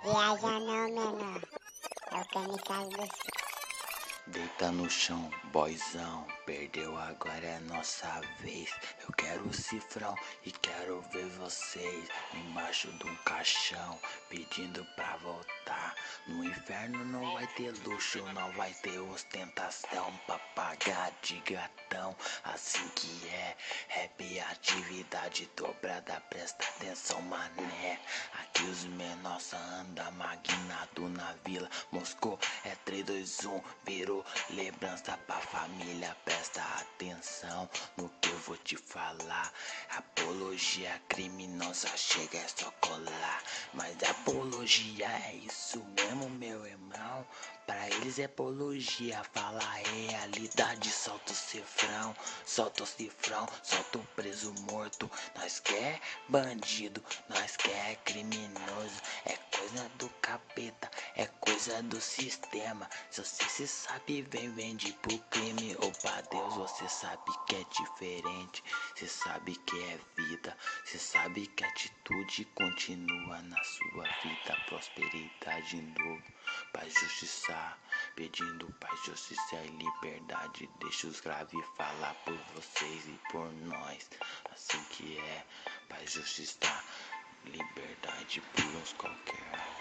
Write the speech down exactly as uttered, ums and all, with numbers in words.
Viaja não, menor. É o kamikaze do céu. Deita no chão, boyzão, perdeu, agora é nossa vez. Eu quero o cifrão e quero ver vocês embaixo de um caixão, pedindo pra voltar. No inferno não vai ter luxo, não vai ter ostentação pra pagar de gatão. Assim que é, rap é atividade dobrada, presta atenção, mané. Aqui os menores só andam magnado na vila. Moscou é três, dois, um, virou lembrança pra família. Presta atenção no que eu vou te falar. Apologia criminosa chega é só colar. Mas apologia é isso mesmo, meu irmão. Pra eles é apologia, fala a realidade. Solta o cifrão, solta o cifrão, solta o preso morto. Nós quer bandido, nós quer criminoso. É coisa do capeta, é coisa do sistema. Se você se sabe, vem, vende pro crime. Ou pra Deus, você sabe que é diferente. Você sabe que é vida, você sabe que a atitude continua na sua vida. Prosperidade em novo, paz, justiça, pedindo paz, justiça e liberdade. Deixa os graves falar por vocês e por nós. Assim que é, paz, justiça, liberdade por uns qualquer.